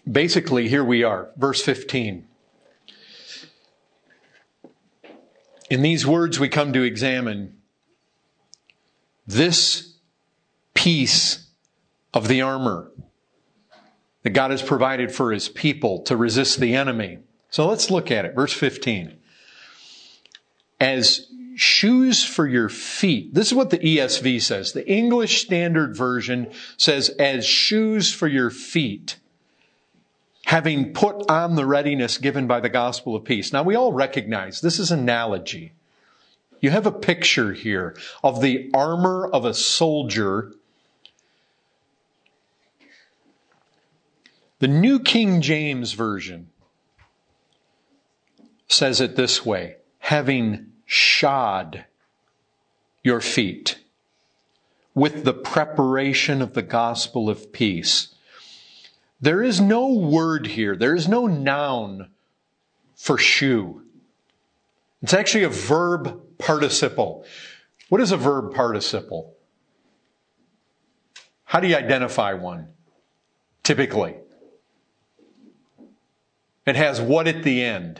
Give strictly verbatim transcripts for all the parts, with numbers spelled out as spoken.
basically, here we are, verse fifteen. In these words, we come to examine this piece of the armor that God has provided for His people to resist the enemy. So let's look at it. Verse fifteen. As shoes for your feet. This is what the E S V says. The English Standard Version says, as shoes for your feet, having put on the readiness given by the gospel of peace. Now, we all recognize this is analogy. You have a picture here of the armor of a soldier. The New King James Version says it this way, having shod your feet with the preparation of the gospel of peace. There is no word here. There is no noun for shoe. It's actually a verb participle. What is a verb participle? How do you identify one? Typically. It has what at the end?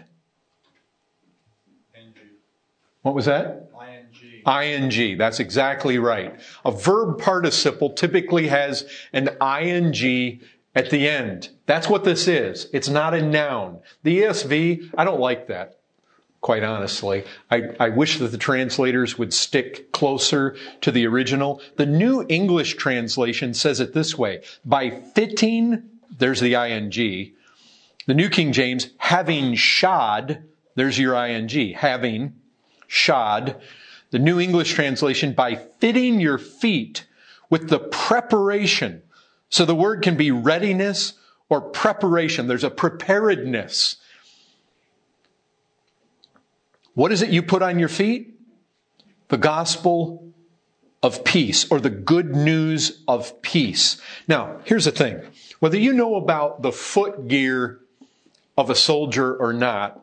What was that? I N G. I N G. That's exactly right. A verb participle typically has an I N G at the end. That's what this is. It's not a noun. The E S V, I don't like that, quite honestly. I, I wish that the translators would stick closer to the original. The New English Translation says it this way. By fitting, there's the I N G. The New King James, having shod, there's your I N G. Having shod. The New English Translation, by fitting your feet with the preparation. So the word can be readiness or preparation. There's a preparedness. What is it you put on your feet? The gospel of peace, or the good news of peace. Now, here's the thing. Whether you know about the foot gear of a soldier or not,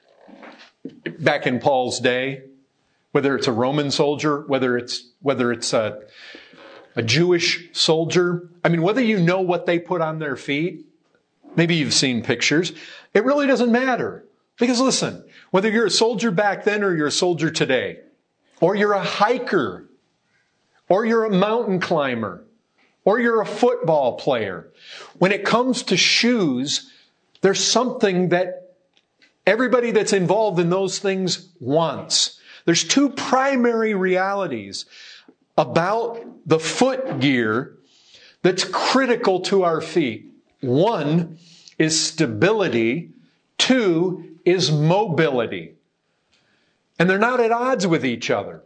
back in Paul's day, whether it's a Roman soldier, whether it's whether it's a, a Jewish soldier, I mean, whether you know what they put on their feet, maybe you've seen pictures, it really doesn't matter. Because listen, whether you're a soldier back then or you're a soldier today, or you're a hiker, or you're a mountain climber, or you're a football player, when it comes to shoes, there's something that everybody that's involved in those things wants. There's two primary realities about the foot gear that's critical to our feet. One is stability. Two is mobility. And they're not at odds with each other.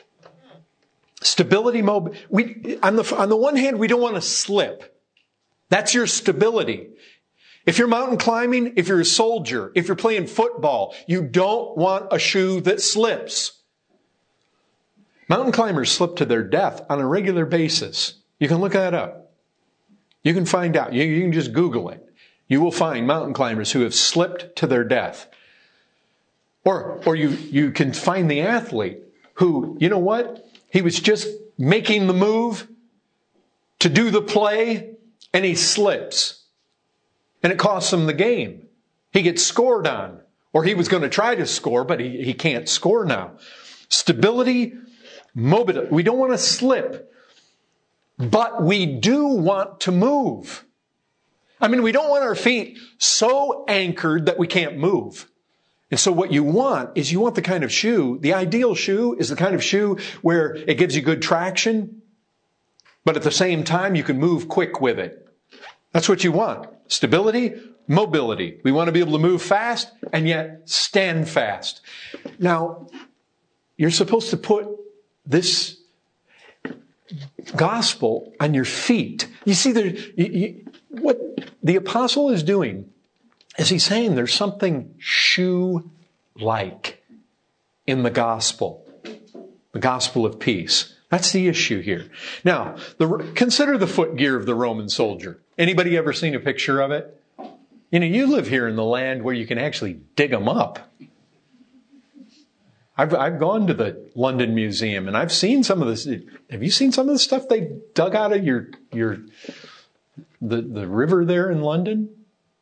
Stability, mobility. We, on the, on the one hand, we don't want to slip. That's your stability. If you're mountain climbing, if you're a soldier, if you're playing football, you don't want a shoe that slips. Mountain climbers slip to their death on a regular basis. You can look that up. You can find out. You, you can just Google it. You will find mountain climbers who have slipped to their death. Or, or you, you can find the athlete who, you know what? He was just making the move to do the play and he slips. And it costs him the game. He gets scored on. Or he was going to try to score, but he, he can't score now. Stability, mobility. We don't want to slip. But we do want to move. I mean, we don't want our feet so anchored that we can't move. And so what you want is you want the kind of shoe, the ideal shoe is the kind of shoe where it gives you good traction, but at the same time you can move quick with it. That's what you want. Stability, mobility. We want to be able to move fast and yet stand fast. Now, you're supposed to put this gospel on your feet. You see, there, you, you, what the apostle is doing is he's saying there's something shoe-like in the gospel, the gospel of peace. That's the issue here. Now, the, consider the footgear of the Roman soldier. Anybody ever seen a picture of it? You know, you live here in the land where you can actually dig them up. I've, I've gone to the London Museum and I've seen some of this. Have you seen some of the stuff they dug out of your, your, the, the river there in London?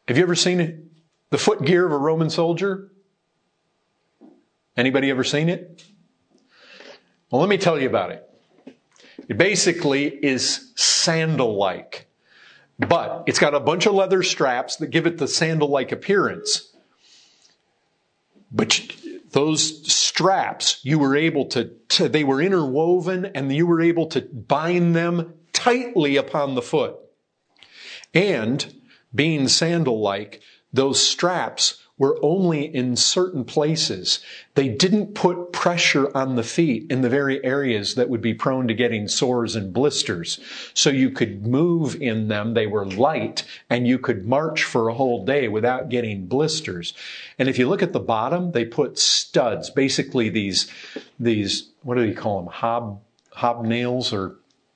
Have you ever seen the footgear of a Roman soldier? Anybody ever seen it? Well, let me tell you about it. It basically is sandal-like, but it's got a bunch of leather straps that give it the sandal-like appearance. But those straps, you were able to, to, they were interwoven and you were able to bind them tightly upon the foot. And being sandal-like, those straps were only in certain places. They didn't put pressure on the feet in the very areas that would be prone to getting sores and blisters. So you could move in them. They were light and you could march for a whole day without getting blisters. And if you look at the bottom, they put studs, basically these, these, what do you call them? Hob, hobnails or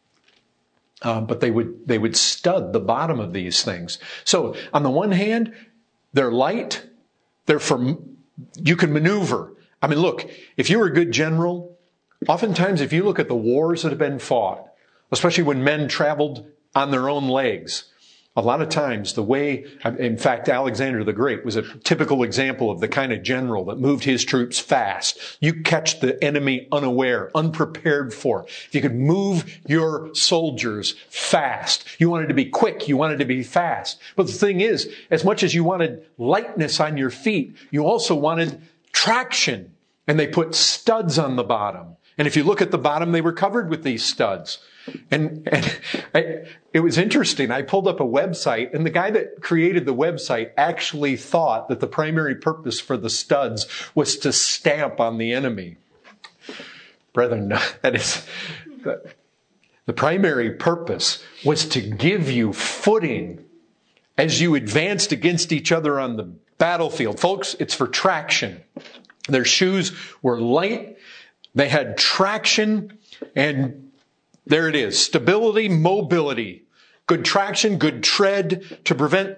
Uh, but they would, they would stud the bottom of these things. So on the one hand, they're light. They're for, you can maneuver. I mean, look, if you were a good general, oftentimes if you look at the wars that have been fought, especially when men traveled on their own legs, a lot of times the way, in fact, Alexander the Great was a typical example of the kind of general that moved his troops fast. You catch the enemy unaware, unprepared for. If you could move your soldiers fast, you wanted to be quick, you wanted to be fast. But the thing is, as much as you wanted lightness on your feet, you also wanted traction. And they put studs on the bottom. And if you look at the bottom, they were covered with these studs. And, and I, it was interesting. I pulled up a website, and the guy that created the website actually thought that the primary purpose for the studs was to stamp on the enemy. Brethren, that is, the, the primary purpose was to give you footing as you advanced against each other on the battlefield. Folks, it's for traction. Their shoes were light. They had traction, and there it is. Stability, mobility, good traction, good tread to prevent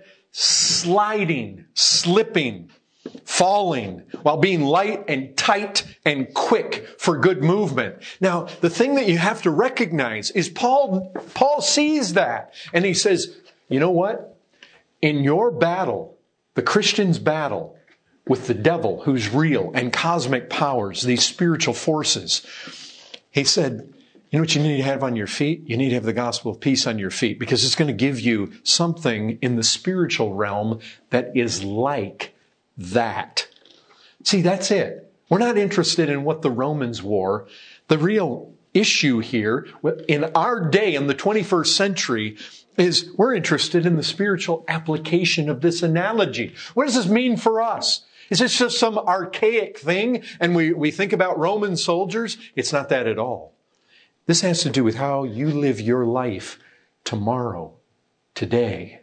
sliding, slipping, falling, while being light and tight and quick for good movement. Now, the thing that you have to recognize is Paul, Paul sees that, and he says, you know what? In your battle, the Christian's battle with the devil, who's real, and cosmic powers, these spiritual forces, he said, you know what you need to have on your feet? You need to have the gospel of peace on your feet, because it's going to give you something in the spiritual realm that is like that. See, that's it. We're not interested in what the Romans wore. The real issue here in our day, in the twenty-first century, is we're interested in the spiritual application of this analogy. What does this mean for us? Is this just some archaic thing and we, we think about Roman soldiers? It's not that at all. This has to do with how you live your life tomorrow, today.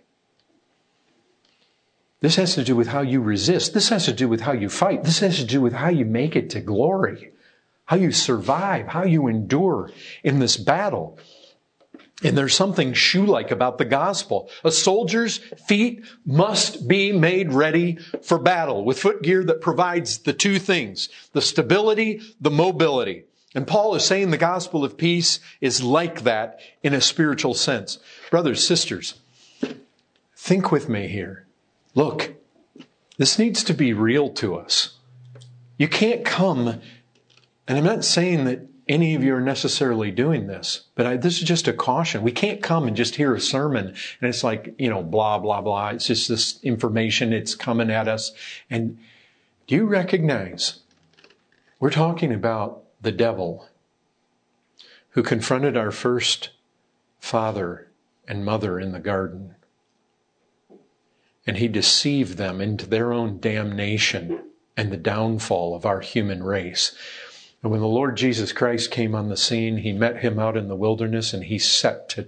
This has to do with how you resist. This has to do with how you fight. This has to do with how you make it to glory, how you survive, how you endure in this battle. And there's something shoe-like about the gospel. A soldier's feet must be made ready for battle with footgear that provides the two things, the stability, the mobility. And Paul is saying the gospel of peace is like that in a spiritual sense. Brothers, sisters, think with me here. Look, this needs to be real to us. You can't come, and I'm not saying that any of you are necessarily doing this, but I, this is just a caution. We can't come and just hear a sermon and it's like, you know, blah, blah, blah. It's just this information. It's coming at us. And do you recognize we're talking about the devil who confronted our first father and mother in the garden, and he deceived them into their own damnation and the downfall of our human race. And when the Lord Jesus Christ came on the scene, he met him out in the wilderness, and he set to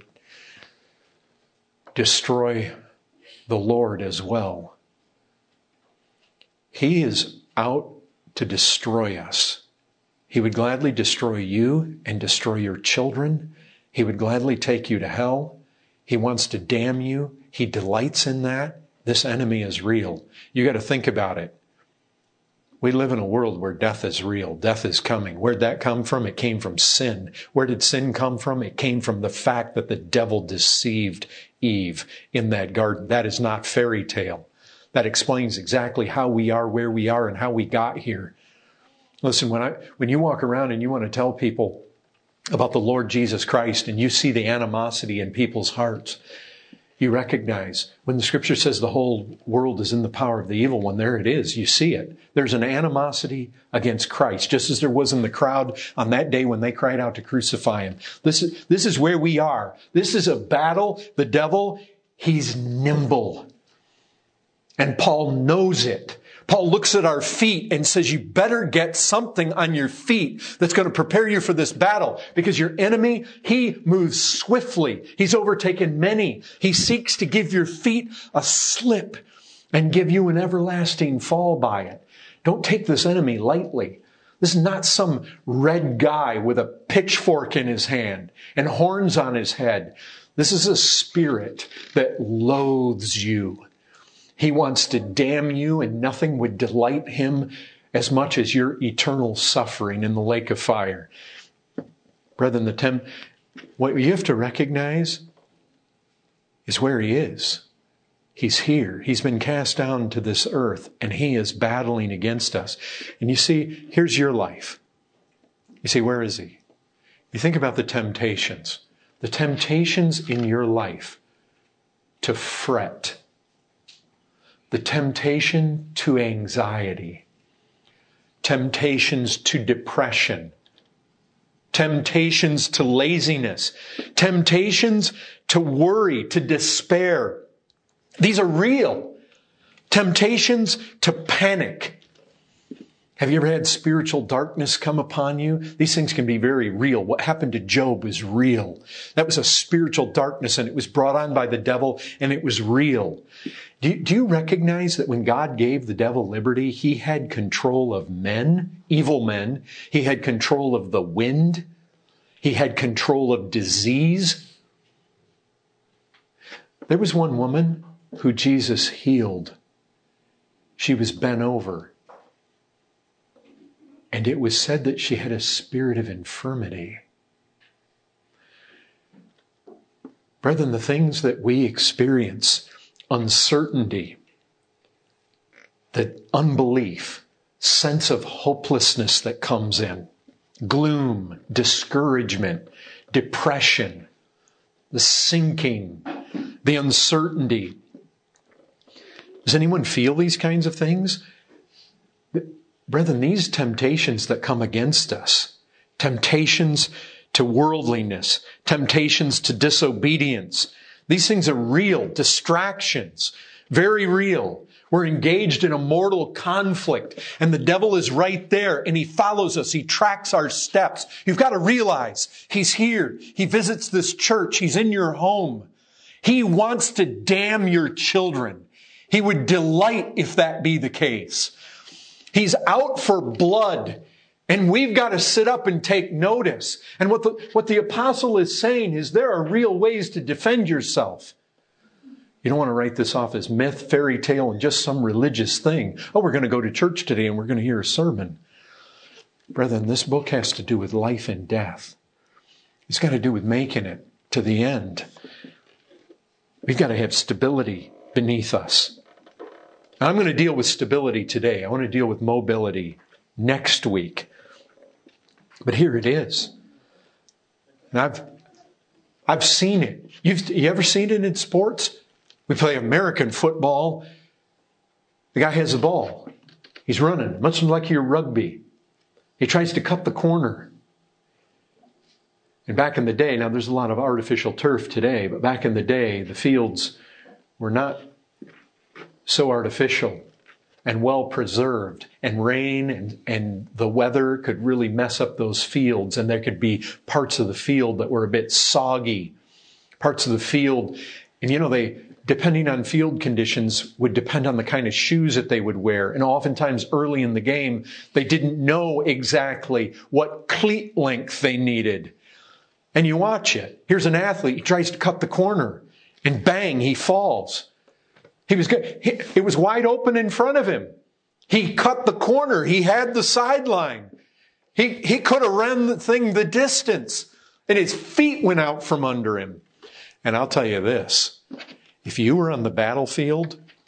destroy the Lord as well. He is out to destroy us. He would gladly destroy you and destroy your children. He would gladly take you to hell. He wants to damn you. He delights in that. This enemy is real. You got to think about it. We live in a world where death is real. Death is coming. Where'd that come from? It came from sin. Where did sin come from? It came from the fact that the devil deceived Eve in that garden. That is not fairy tale. that explains exactly how we are where we are and how we got here. Listen, when I when you walk around and you want to tell people about the Lord Jesus Christ and you see the animosity in people's hearts, you recognize when the scripture says the whole world is in the power of the evil one, there it is. You see it. There's an animosity against Christ, just as there was in the crowd on that day when they cried out to crucify him. This is, this is where we are. This is a battle. The devil, he's nimble. And Paul knows it. Paul looks at our feet and says, you better get something on your feet that's going to prepare you for this battle, because your enemy, he moves swiftly. He's overtaken many. He seeks to give your feet a slip and give you an everlasting fall by it. Don't take this enemy lightly. This is not some red guy with a pitchfork in his hand and horns on his head. This is a spirit that loathes you. He wants to damn you, and nothing would delight him as much as your eternal suffering in the lake of fire. Brethren, the temp- what you have to recognize is where he is. He's here. He's been cast down to this earth, and he is battling against us. And you see, here's your life. You see, where is he? You think about the temptations. The temptations in your life to fret. The temptation to anxiety, temptations to depression, temptations to laziness, temptations to worry, to despair. These are real. Temptations to panic. Have you ever had spiritual darkness come upon you? These things can be very real. What happened to Job was real. That was a spiritual darkness, and it was brought on by the devil, and it was real. Do you, do you recognize that when God gave the devil liberty, he had control of men, evil men. He had control of the wind. He had control of disease. There was one woman who Jesus healed. She was bent over. And it was said that she had a spirit of infirmity. Brethren, the things that we experience, uncertainty, the unbelief, sense of hopelessness that comes in, gloom, discouragement, depression, the sinking, the uncertainty. Does anyone feel these kinds of things? Brethren, these temptations that come against us, temptations to worldliness, temptations to disobedience, these things are real, distractions, very real. We're engaged in a mortal conflict, and the devil is right there, and he follows us. He tracks our steps. You've got to realize he's here. He visits this church. He's in your home. He wants to damn your children. He would delight if that be the case. He's out for blood, and we've got to sit up and take notice. And what the, what the apostle is saying is there are real ways to defend yourself. You don't want to write this off as myth, fairy tale, and just some religious thing. Oh, we're going to go to church today and we're going to hear a sermon. Brethren, this book has to do with life and death. It's got to do with making it to the end. We've got to have stability beneath us. I'm going to deal with stability today. I want to deal with mobility next week. But here it is. And I've, I've seen it. You've, you ever seen it in sports? We play American football. The guy has the ball. He's running, much like your rugby. He tries to cut the corner. And back in the day, now there's a lot of artificial turf today, but back in the day, the fields were not so artificial and well preserved, and rain and, and the weather could really mess up those fields, and there could be parts of the field that were a bit soggy, parts of the field, and you know, they, depending on field conditions, would depend on the kind of shoes that they would wear. And oftentimes early in the game, they didn't know exactly what cleat length they needed. And you watch it. Here's an athlete, he tries to cut the corner, and bang, he falls. He was good. He, it was wide open in front of him. He cut the corner. He had the sideline. He, he could have run the thing the distance, and his feet went out from under him. And I'll tell you this, if you were on the battlefield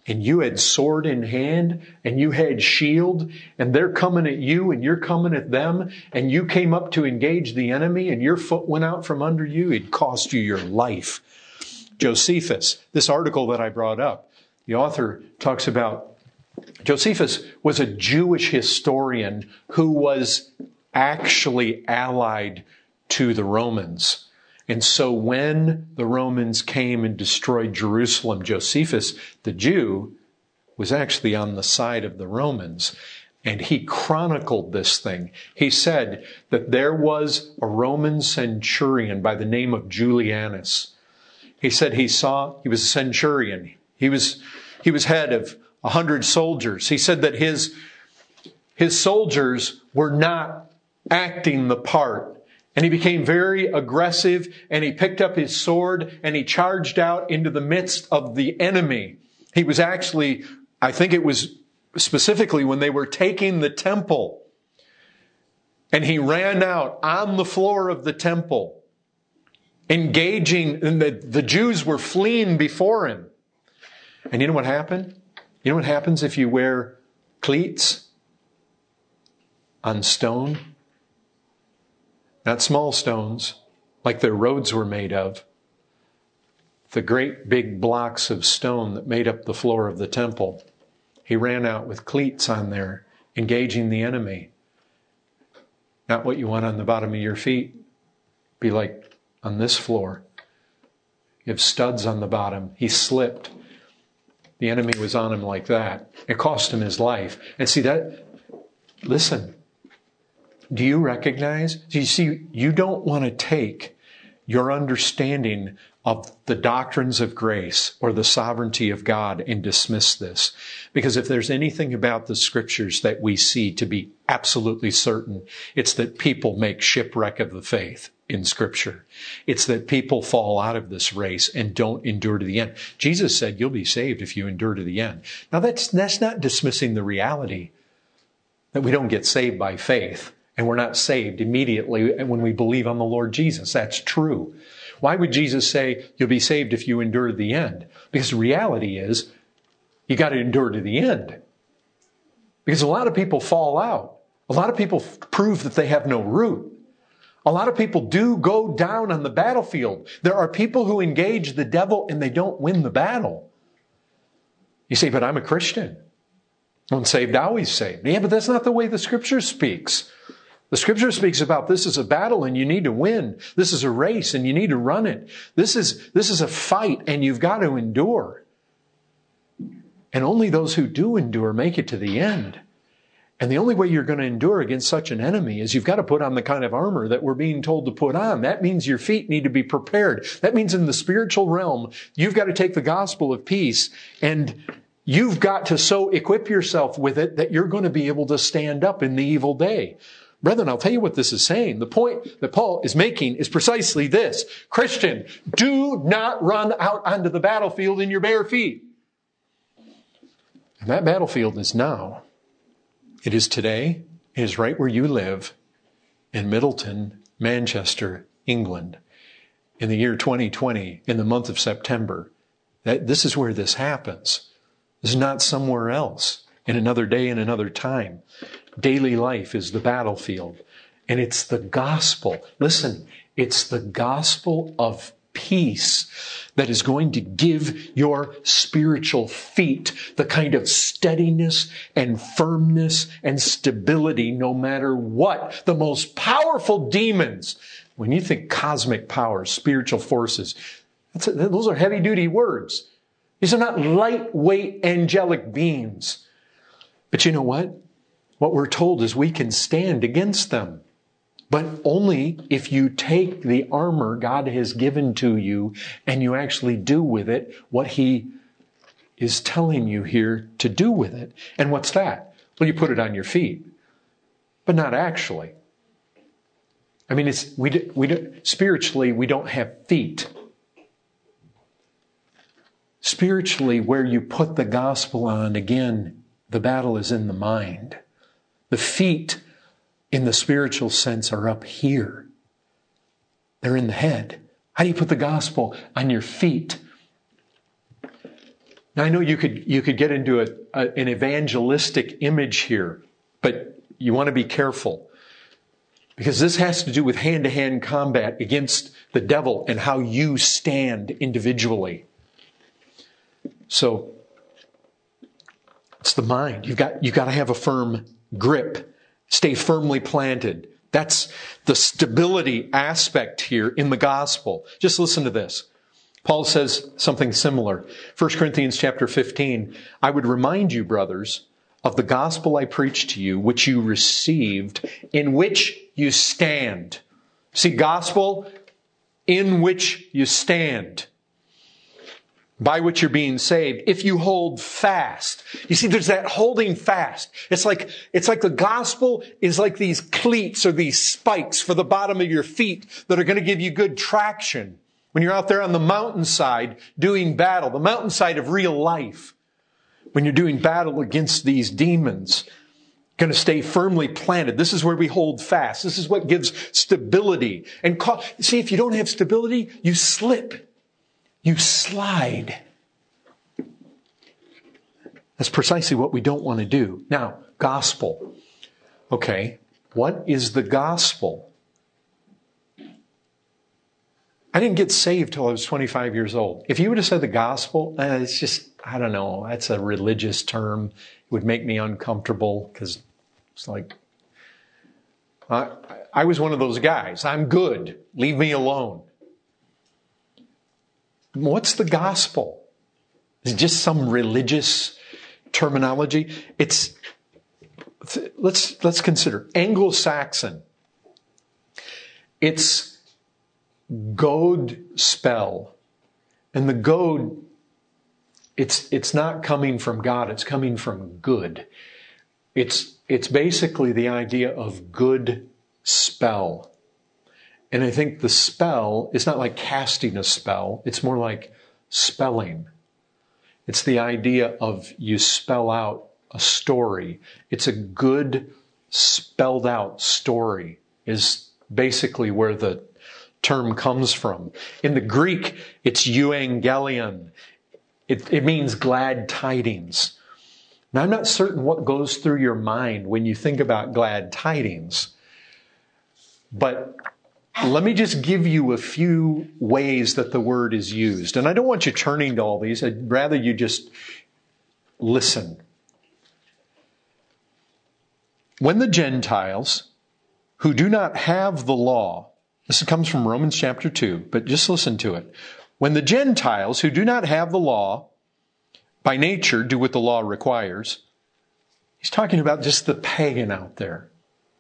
and you had sword in hand and you had shield and they're coming at you and you're coming at them and you came up to engage the enemy and your foot went out from under you, it cost you your life. Josephus, this article that I brought up, the author talks about Josephus was a Jewish historian who was actually allied to the Romans. And so when the Romans came and destroyed Jerusalem, Josephus, the Jew, was actually on the side of the Romans. And he chronicled this thing. He said that there was a Roman centurion by the name of Julianus. He said he saw, he was a centurion. He was, he was head of a hundred soldiers. He said that his, his soldiers were not acting the part. And he became very aggressive and he picked up his sword and he charged out into the midst of the enemy. He was actually, I think it was specifically when they were taking the temple. And he ran out on the floor of the temple, engaging, and the, the Jews were fleeing before him. And you know what happened? You know what happens if you wear cleats on stone? Not small stones, like their roads were made of. The great big blocks of stone that made up the floor of the temple. He ran out with cleats on there, engaging the enemy. Not what you want on the bottom of your feet. Be like on this floor. You have studs on the bottom. He slipped. The enemy was on him like that. It cost him his life. And see that, listen. Do you recognize? Do you see, you don't want to take your understanding of the doctrines of grace or the sovereignty of God and dismiss this. Because if there's anything about the scriptures that we see to be absolutely certain, it's that people make shipwreck of the faith in scripture. It's that people fall out of this race and don't endure to the end. Jesus said, you'll be saved if you endure to the end. Now that's, that's not dismissing the reality that we don't get saved by faith. And we're not saved immediately when we believe on the Lord Jesus. That's true. Why would Jesus say you'll be saved if you endure to the end? Because the reality is you got to endure to the end. Because a lot of people fall out. A lot of people prove that they have no root. A lot of people do go down on the battlefield. There are people who engage the devil and they don't win the battle. You say, but I'm a Christian. Once saved, always saved. Yeah, but that's not the way the scripture speaks. The scripture speaks about this is a battle and you need to win. This is a race and you need to run it. This is, this is a fight and you've got to endure. And only those who do endure make it to the end. And the only way you're going to endure against such an enemy is you've got to put on the kind of armor that we're being told to put on. That means your feet need to be prepared. That means in the spiritual realm, you've got to take the gospel of peace and you've got to so equip yourself with it that you're going to be able to stand up in the evil day. Brethren, I'll tell you what this is saying. The point that Paul is making is precisely this. Christian, do not run out onto the battlefield in your bare feet. And that battlefield is now. It is today. It is right where you live in Middleton, Manchester, England. In the year twenty twenty, in the month of September. That, this is where this happens. This is not somewhere else in another day and another time. Daily life is the battlefield. And it's the gospel. Listen, it's the gospel of peace that is going to give your spiritual feet the kind of steadiness and firmness and stability no matter what. The most powerful demons, when you think cosmic power, spiritual forces, that's, those are heavy-duty words. These are not lightweight angelic beings. But you know what? What we're told is we can stand against them. But only if you take the armor God has given to you and you actually do with it what He is telling you here to do with it. And what's that? Well, you put it on your feet. But not actually. I mean, it's we we spiritually we don't have feet. Spiritually, where you put the gospel on, again, the battle is in the mind. The feet, in the spiritual sense, are up here. They're in the head. How do you put the gospel on your feet? Now, I know you could you could get into a, a, an evangelistic image here, but you want to be careful, because this has to do with hand-to-hand combat against the devil and how you stand individually. So it's the mind. You've got you've got to have a firm grip, stay firmly planted. That's the stability aspect here in the gospel. Just listen to this. Paul says something similar. First Corinthians chapter fifteen, I would remind you, brothers, of the gospel I preached to you, which you received, in which you stand. See, gospel, in which you stand, by which you're being saved, if you hold fast. You see, there's that holding fast. It's like, it's like the gospel is like these cleats or these spikes for the bottom of your feet that are going to give you good traction when you're out there on the mountainside doing battle, the mountainside of real life. When you're doing battle against these demons, going to stay firmly planted. This is where we hold fast. This is what gives stability. And call, see, if you don't have stability, you slip. You slide. That's precisely what we don't want to do. Now, gospel. Okay, what is the gospel? I didn't get saved till I was twenty-five years old. If you would have said the gospel, uh, it's just, I don't know, that's a religious term. It would make me uncomfortable because it's like, I, I was one of those guys. I'm good. Leave me alone. What's the gospel? Is it just some religious terminology? It's, let's, let's consider Anglo-Saxon. It's goad spell. And the goad, it's, it's not coming from God, it's coming from good. It's, it's basically the idea of good spell. And I think the spell is not like casting a spell. It's more like spelling. It's the idea of you spell out a story. It's a good spelled out story is basically where the term comes from. In the Greek, it's euangelion. It, it means glad tidings. Now, I'm not certain what goes through your mind when you think about glad tidings, but let me just give you a few ways that the word is used. And I don't want you turning to all these. I'd rather you just listen. When the Gentiles who do not have the law, this comes from Romans chapter two, but just listen to it. When the Gentiles who do not have the law by nature do what the law requires, he's talking about just the pagan out there.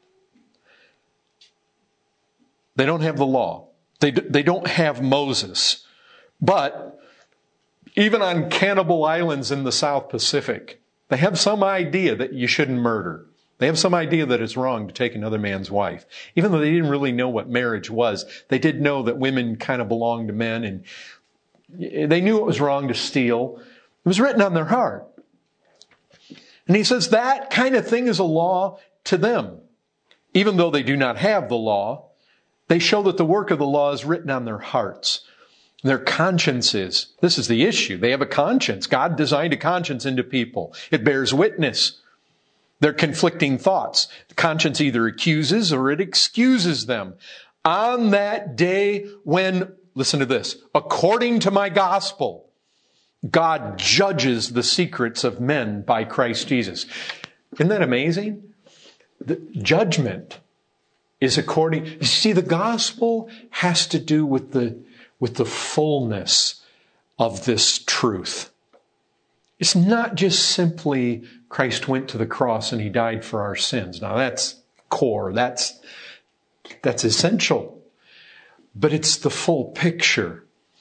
They don't have the law. They, they don't have Moses. But even on cannibal islands in the South Pacific, they have some idea that you shouldn't murder. They have some idea that it's wrong to take another man's wife. Even though they didn't really know what marriage was, they did know that women kind of belonged to men, and they knew it was wrong to steal. It was written on their heart. And he says that kind of thing is a law to them. Even though they do not have the law, they show that the work of the law is written on their hearts. Their consciences. This is the issue. They have a conscience. God designed a conscience into people. It bears witness. They're conflicting thoughts. The conscience either accuses or it excuses them. On that day when, listen to this, according to my gospel, God judges the secrets of men by Christ Jesus. Isn't that amazing? The judgment is according, you see, the gospel has to do with the, with the fullness of this truth. It's not just simply Christ went to the cross and he died for our sins. Now that's core, that's, that's essential. But it's the full picture.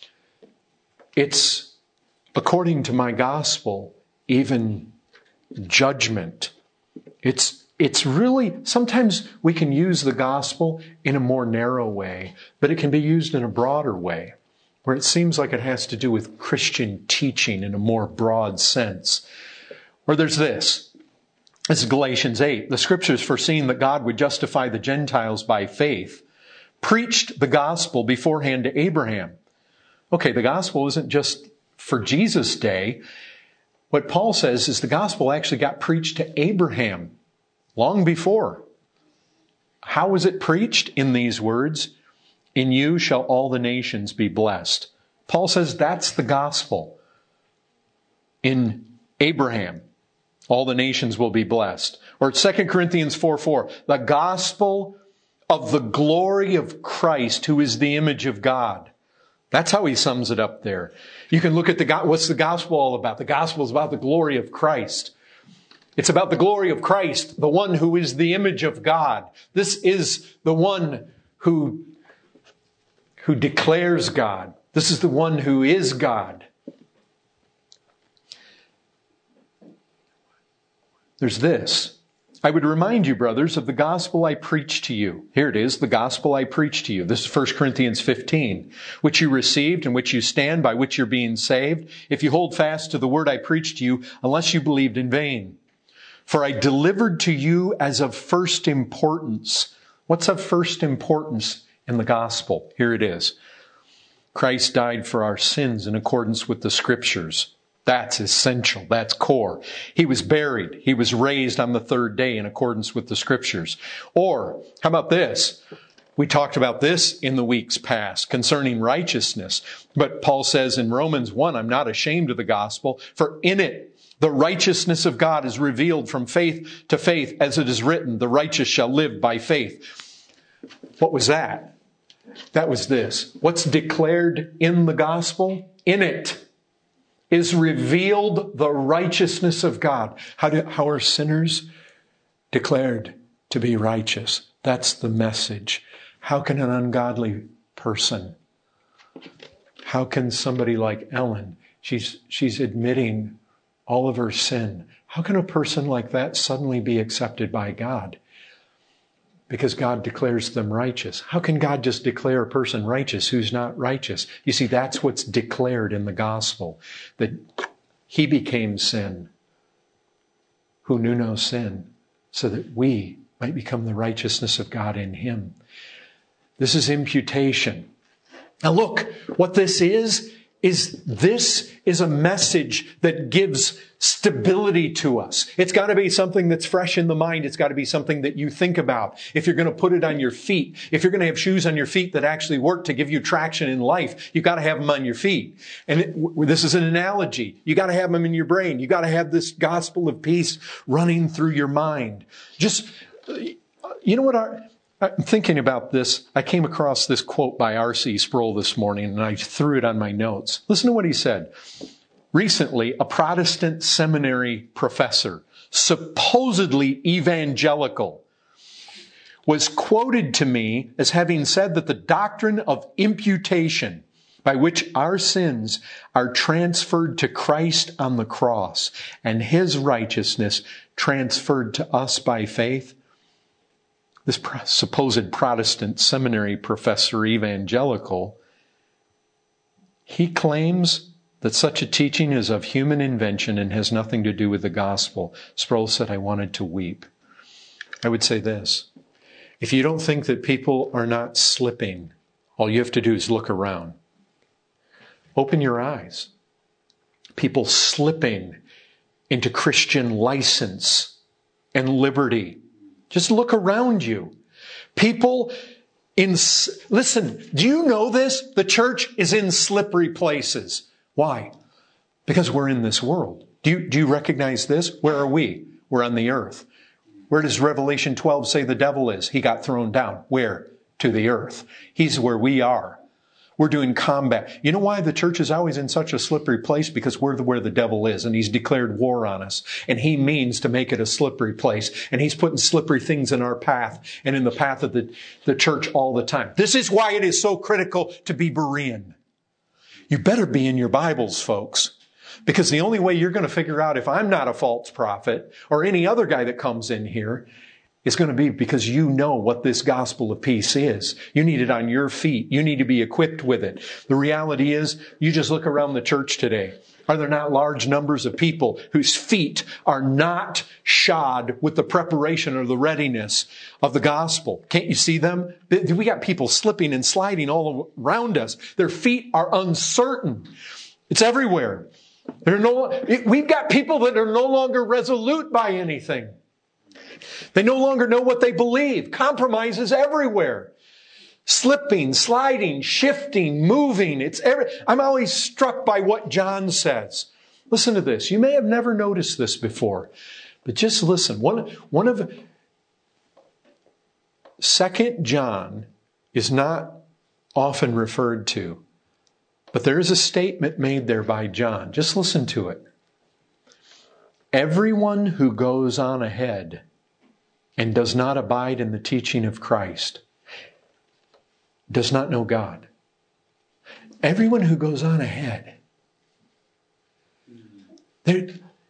It's, according to my gospel, even judgment. It's It's really, sometimes we can use the gospel in a more narrow way, but it can be used in a broader way, where it seems like it has to do with Christian teaching in a more broad sense. Or there's this. This is Galatians eight. The scriptures foreseeing that God would justify the Gentiles by faith, preached the gospel beforehand to Abraham. Okay, the gospel isn't just for Jesus' day. What Paul says is the gospel actually got preached to Abraham long before. How was it preached? In these words, in you shall all the nations be blessed. Paul says that's the gospel. In Abraham, all the nations will be blessed. Or Second Corinthians four four, the gospel of the glory of Christ, who is the image of God. That's how he sums it up there. You can look at the, what's the gospel all about? The gospel is about the glory of Christ. It's about the glory of Christ, the one who is the image of God. This is the one who, who declares God. This is the one who is God. There's this. I would remind you, brothers, of the gospel I preached to you. Here it is, the gospel I preached to you. This is First Corinthians fifteen, which you received and which you stand, by which you're being saved, if you hold fast to the word I preached to you, unless you believed in vain. For I delivered to you as of first importance. What's of first importance in the gospel? Here it is. Christ died for our sins in accordance with the Scriptures. That's essential. That's core. He was buried. He was raised on the third day in accordance with the Scriptures. Or, how about this? We talked about this in the weeks past concerning righteousness. But Paul says in Romans one, I'm not ashamed of the gospel, for in it the righteousness of God is revealed from faith to faith, as it is written, the righteous shall live by faith. What was that? That was this. What's declared in the gospel? In it is revealed the righteousness of God. How, do, how are sinners declared to be righteous? That's the message. How can an ungodly person, how can somebody like Ellen, she's, she's admitting all of her sin. How can a person like that suddenly be accepted by God? Because God declares them righteous. How can God just declare a person righteous who's not righteous? You see, that's what's declared in the gospel. That he became sin, who knew no sin, so that we might become the righteousness of God in him. This is imputation. Now look, what this is, is this is a message that gives stability to us. It's got to be something that's fresh in the mind. It's got to be something that you think about. If you're going to put it on your feet, if you're going to have shoes on your feet that actually work to give you traction in life, you've got to have them on your feet. And it, this is an analogy. You got to have them in your brain. You got to have this gospel of peace running through your mind. Just, you know what our... I'm thinking about this. I came across this quote by R C Sproul this morning, and I threw it on my notes. Listen to what he said. Recently, a Protestant seminary professor, supposedly evangelical, was quoted to me as having said that the doctrine of imputation, by which our sins are transferred to Christ on the cross and his righteousness transferred to us by faith, this supposed Protestant seminary professor, evangelical, he claims that such a teaching is of human invention and has nothing to do with the gospel. Sproul said, I wanted to weep. I would say this. If you don't think that people are not slipping, all you have to do is look around. Open your eyes. People slipping into Christian license and liberty. Just look around you. People in, listen, do you know this? The church is in slippery places. Why? Because we're in this world. Do you, do you recognize this? Where are we? We're on the earth. Where does Revelation twelve say the devil is? He got thrown down. Where? To the earth. He's where we are. We're doing combat. You know why the church is always in such a slippery place? Because we're the, where the devil is, and he's declared war on us. And he means to make it a slippery place. And he's putting slippery things in our path and in the path of the, the church all the time. This is why it is so critical to be Berean. You better be in your Bibles, folks. Because the only way you're going to figure out if I'm not a false prophet or any other guy that comes in here is going to be because you know what this gospel of peace is. You need it on your feet. You need to be equipped with it. The reality is, you just look around the church today. Are there not large numbers of people whose feet are not shod with the preparation or the readiness of the gospel? Can't you see them? We got people slipping and sliding all around us. Their feet are uncertain. It's everywhere. They're no, we've got people that are no longer resolute by anything. They no longer know what they believe. Compromise is everywhere. Slipping, sliding, shifting, moving. It's every, I'm always struck by what John says. Listen to this. You may have never noticed this before, but just listen. One, one of Second John is not often referred to, but there is a statement made there by John. Just listen to it. Everyone who goes on ahead and does not abide in the teaching of Christ does not know God. Everyone who goes on ahead. The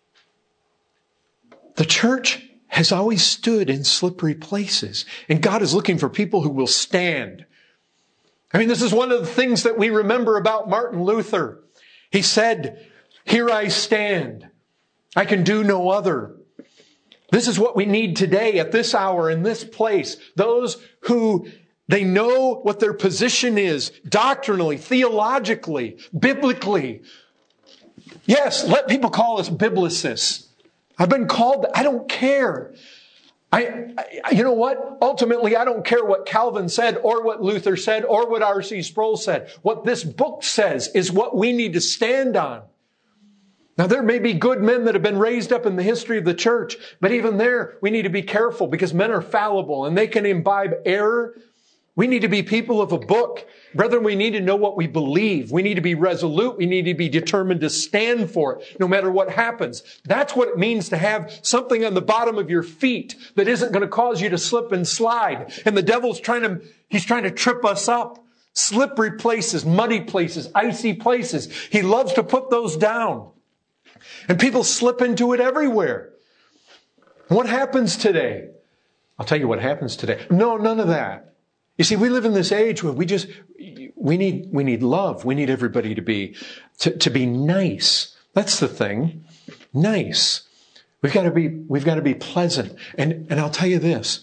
church has always stood in slippery places, and God is looking for people who will stand. I mean, this is one of the things that we remember about Martin Luther. He said, "Here I stand. I can do no other." This is what we need today at this hour in this place. Those who they know what their position is doctrinally, theologically, biblically. Yes, let people call us biblicists. I've been called, I don't care. I, I, you know what? Ultimately, I don't care what Calvin said or what Luther said or what R C Sproul said. What this book says is what we need to stand on. Now, there may be good men that have been raised up in the history of the church, but even there, we need to be careful because men are fallible and they can imbibe error. We need to be people of a book. Brethren, we need to know what we believe. We need to be resolute. We need to be determined to stand for it, no matter what happens. That's what it means to have something on the bottom of your feet that isn't going to cause you to slip and slide. And the devil's trying to, he's trying to trip us up. Slippery places, muddy places, icy places. He loves to put those down. And people slip into it everywhere. What happens today? I'll tell you what happens today. No, none of that. You see, we live in this age where we just, we need, we need love. We need everybody to be, to, to be nice. That's the thing. Nice. We've got to be, we've got to be pleasant. And, and I'll tell you this.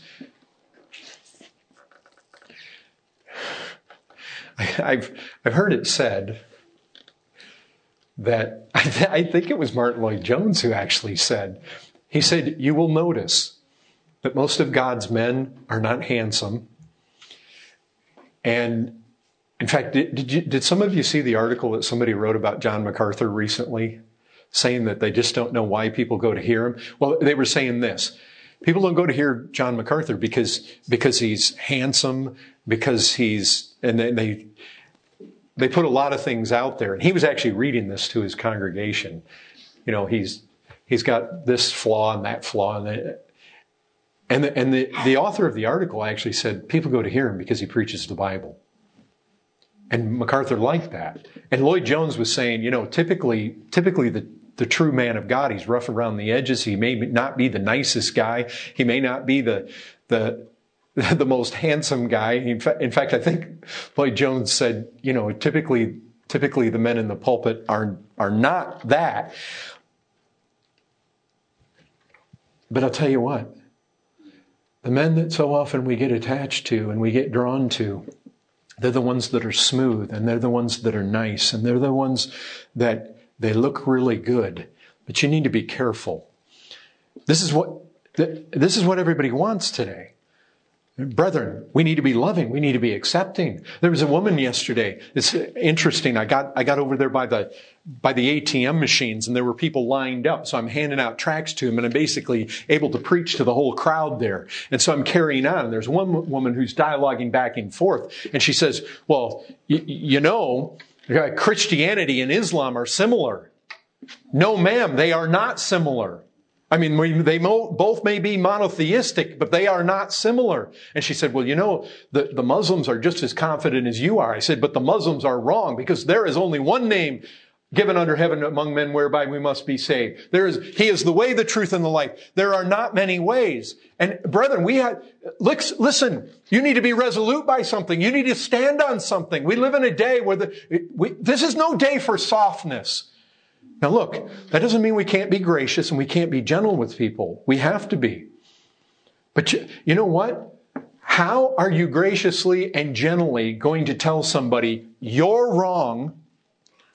I, I've, I've heard it said that, I, th- I think it was Martin Lloyd Jones who actually said, he said, you will notice that most of God's men are not handsome. And in fact, did, did, you, did some of you see the article that somebody wrote about John MacArthur recently, saying that they just don't know why people go to hear him? Well, they were saying this. People don't go to hear John MacArthur because, because he's handsome, because he's, and they, they, they put a lot of things out there. And he was actually reading this to his congregation. You know, he's, he's got this flaw and that flaw. And the, and the, and the, the author of the article actually said, people go to hear him because he preaches the Bible. And MacArthur liked that. And Lloyd Jones was saying, you know, typically, typically the, the true man of God, he's rough around the edges. He may not be the nicest guy. He may not be the, the, the most handsome guy. In fact, in fact, I think Lloyd Jones said, you know, typically, typically the men in the pulpit are, are not that. But I'll tell you what, the men that so often we get attached to and we get drawn to, they're the ones that are smooth and they're the ones that are nice and they're the ones that they look really good. But you need to be careful. This is what, this is what everybody wants today. Brethren, we need to be loving. We need to be accepting. There was a woman yesterday. It's interesting. I got, I got over there by the, by the A T M machines and there were people lined up. So I'm handing out tracts to them and I'm basically able to preach to the whole crowd there. And so I'm carrying on. There's one woman who's dialoguing back and forth and she says, well, y- you know, Christianity and Islam are similar. No, ma'am, they are not similar. I mean, we, they mo- both may be monotheistic, but they are not similar. And she said, well, you know, the, the Muslims are just as confident as you are. I said, but the Muslims are wrong because there is only one name given under heaven among men whereby we must be saved. There is, he is the way, the truth, and the life. There are not many ways. And brethren, we have, listen, you need to be resolute by something. You need to stand on something. We live in a day where the, we, this is no day for softness. Now look, that doesn't mean we can't be gracious and we can't be gentle with people. We have to be. But you, you know what? How are you graciously and gently going to tell somebody you're wrong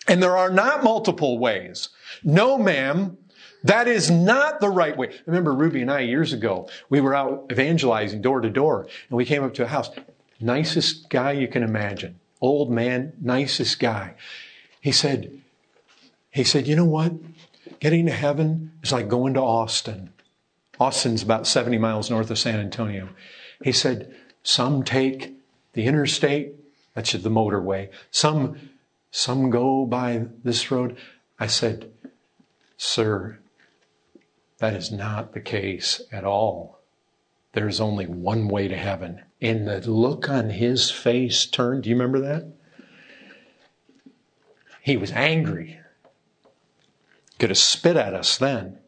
And there are not multiple ways. No, ma'am, that is not the right way. I remember Ruby and I years ago, we were out evangelizing door to door, and we came up to a house. Nicest guy you can imagine. Old man, nicest guy. He said, he said, you know what? Getting to heaven is like going to Austin. Austin's about seventy miles north of San Antonio. He said, some take the interstate, that's the motorway. Some Some go by this road. I said, sir, that is not the case at all. There's only one way to heaven. And the look on his face turned. Do you remember that? He was angry. Could have spit at us then.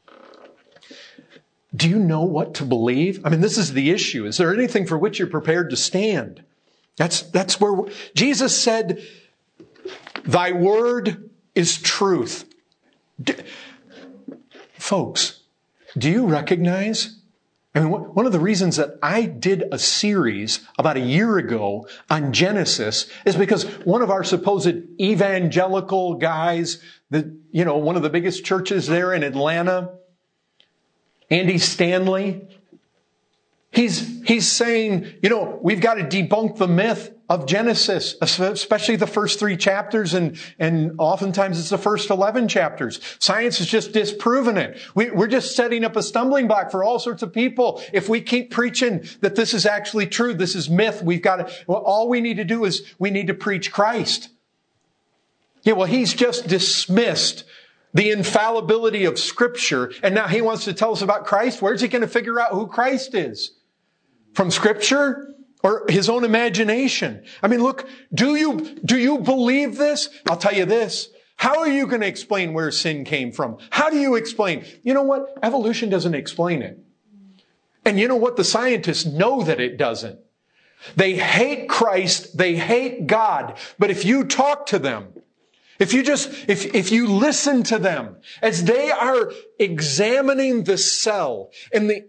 Do you know what to believe? I mean, this is the issue. Is there anything for which you're prepared to stand? That's, that's where Jesus said, thy word is truth. D- Folks, do you recognize? I mean, one of the reasons that I did a series about a year ago on Genesis is because one of our supposed evangelical guys, the, you know, one of the biggest churches there in Atlanta, Andy Stanley, he's, he's saying, you know, we've got to debunk the myth of Genesis, especially the first three chapters, and, and oftentimes it's the first eleven chapters. Science has just disproven it. We, we're just setting up a stumbling block for all sorts of people. If we keep preaching that this is actually true, this is myth, we've got to, well, all we need to do is we need to preach Christ. Yeah, well, he's just dismissed the infallibility of Scripture, and now he wants to tell us about Christ. Where's he going to figure out who Christ is? From Scripture? Or his own imagination? I mean, look, do you, do you believe this? I'll tell you this. How are you going to explain where sin came from? How do you explain? You know what? Evolution doesn't explain it. And you know what? The scientists know that it doesn't. They hate Christ. They hate God. But if you talk to them, If you just, if, if you listen to them as they are examining the cell and the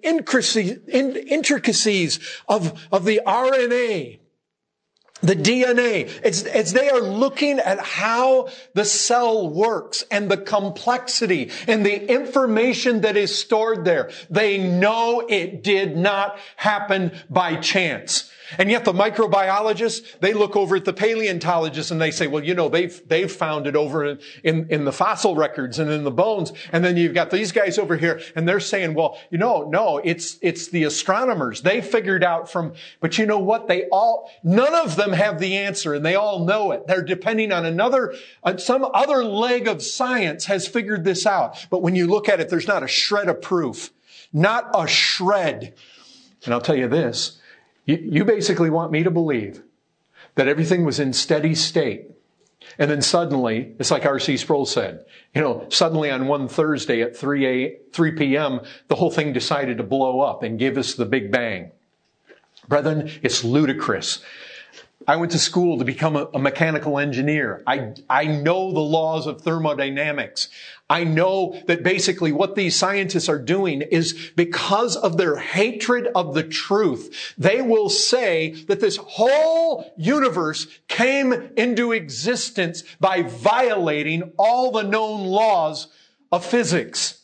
intricacies of, of the R N A, the D N A, as, as they are looking at how the cell works and the complexity and the information that is stored there, they know it did not happen by chance. And yet the microbiologists, they look over at the paleontologists and they say, well, you know, they've, they've found it over in, in, in the fossil records and in the bones. And then you've got these guys over here and they're saying, well, you know, no, it's, it's the astronomers. They figured out from, but you know what? They all, none of them have the answer and they all know it. They're depending on another, on some other leg of science has figured this out. But when you look at it, there's not a shred of proof. Not a shred. And I'll tell you this. You basically want me to believe that everything was in steady state. And then suddenly, it's like R C Sproul said, you know, suddenly on one Thursday at three p.m., the whole thing decided to blow up and give us the Big Bang. Brethren, it's ludicrous. I went to school to become a, a mechanical engineer. I, I know the laws of thermodynamics. I know that basically what these scientists are doing is because of their hatred of the truth, they will say that this whole universe came into existence by violating all the known laws of physics.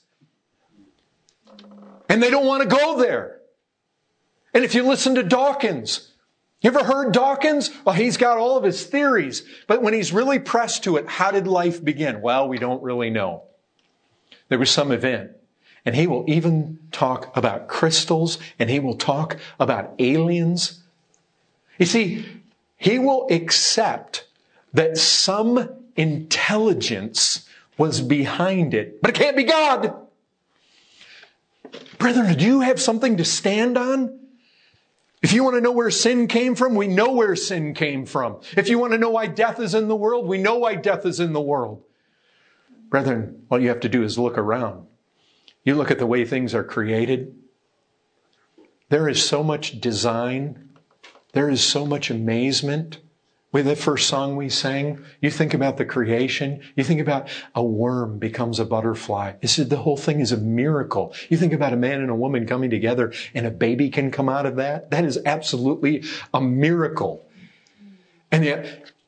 And they don't want to go there. And if you listen to Dawkins, you ever heard Dawkins? Well, he's got all of his theories. But when he's really pressed to it, how did life begin? Well, we don't really know. There was some event. And he will even talk about crystals, and he will talk about aliens. You see, he will accept that some intelligence was behind it. But it can't be God. Brethren, do you have something to stand on? If you want to know where sin came from, we know where sin came from. If you want to know why death is in the world, we know why death is in the world. Brethren, all you have to do is look around. You look at the way things are created. There is so much design. There is so much amazement. With the first song we sang, you think about the creation. You think about a worm becomes a butterfly. This is, the whole thing is a miracle. You think about a man and a woman coming together and a baby can come out of that. That is absolutely a miracle. And yet,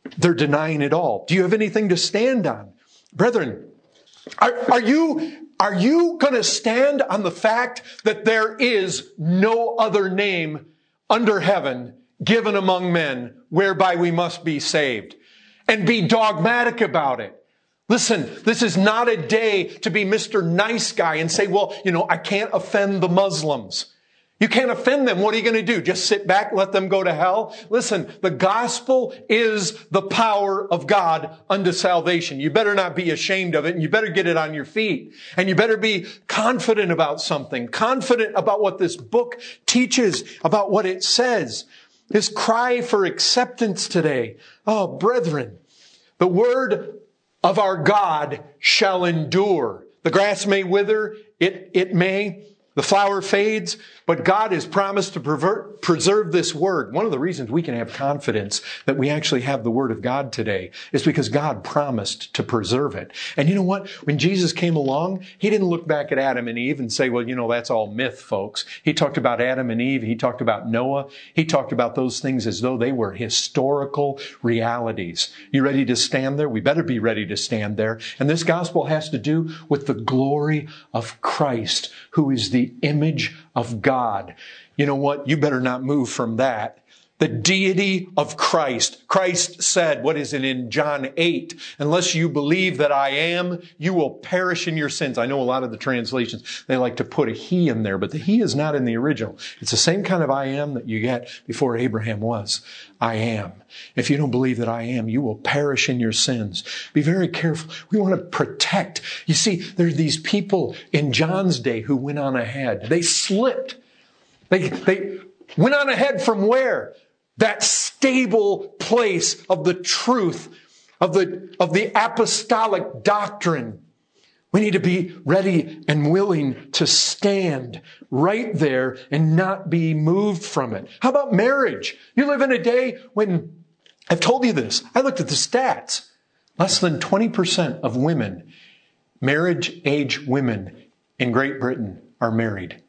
they're denying it all. Do you have anything to stand on? Brethren, are, are you, are you going to stand on the fact that there is no other name under heaven given among men whereby we must be saved, and be dogmatic about it? Listen, this is not a day to be Mister Nice Guy and say, well, you know, I can't offend the Muslims. You can't offend them. What are you going to do? Just sit back, let them go to hell? Listen, the gospel is the power of God unto salvation. You better not be ashamed of it, and you better get it on your feet. And you better be confident about something, confident about what this book teaches, about what it says. This cry for acceptance today. Oh, brethren, the word of our God shall endure. The grass may wither, it, it may, the flower fades, but God has promised to pervert, preserve this word. One of the reasons we can have confidence that we actually have the word of God today is because God promised to preserve it. And you know what? When Jesus came along, he didn't look back at Adam and Eve and say, well, you know, that's all myth, folks. He talked about Adam and Eve. He talked about Noah. He talked about those things as though they were historical realities. You ready to stand there? We better be ready to stand there. And this gospel has to do with the glory of Christ, who is the image of God. You know what? You better not move from that. The deity of Christ. Christ said, what is it in John eight? Unless you believe that I am, you will perish in your sins. I know a lot of the translations, they like to put a he in there, but the he is not in the original. It's the same kind of I am that you get before Abraham was. I am. If you don't believe that I am, you will perish in your sins. Be very careful. We want to protect. You see, there are these people in John's day who went on ahead. They slipped. They, they went on ahead from where? That stable place of the truth, of the, of the apostolic doctrine. We need to be ready and willing to stand right there and not be moved from it. How about marriage? You live in a day when, I've told you this, I looked at the stats. Less than twenty percent of women, marriage age women in Great Britain are married.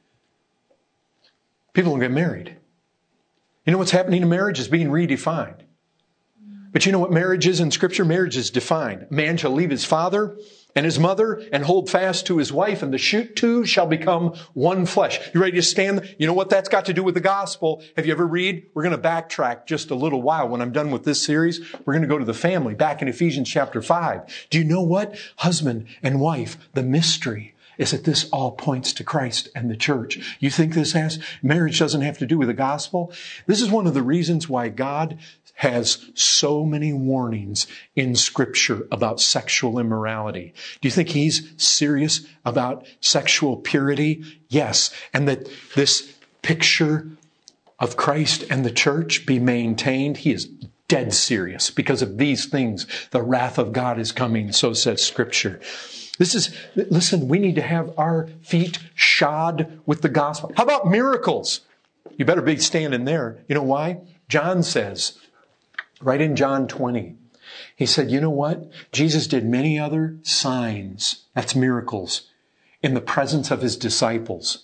People don't get married. You know what's happening to marriage is being redefined. But you know what marriage is in Scripture? Marriage is defined. A man shall leave his father and his mother and hold fast to his wife, and the two shall become one flesh. You ready to stand? You know what that's got to do with the gospel? Have you ever read? We're going to backtrack just a little while. When I'm done with this series, we're going to go to the family, back in Ephesians chapter five. Do you know what? Husband and wife, the mystery is that this all points to Christ and the church. You think this has, marriage doesn't have to do with the gospel? This is one of the reasons why God has so many warnings in Scripture about sexual immorality. Do you think he's serious about sexual purity? Yes. And that this picture of Christ and the church be maintained, he is dead serious. Because of these things, the wrath of God is coming, so says Scripture. This is, listen, we need to have our feet shod with the gospel. How about miracles? You better be standing there. You know why? John says, right in John twenty, he said, you know what? Jesus did many other signs, that's miracles, in the presence of his disciples.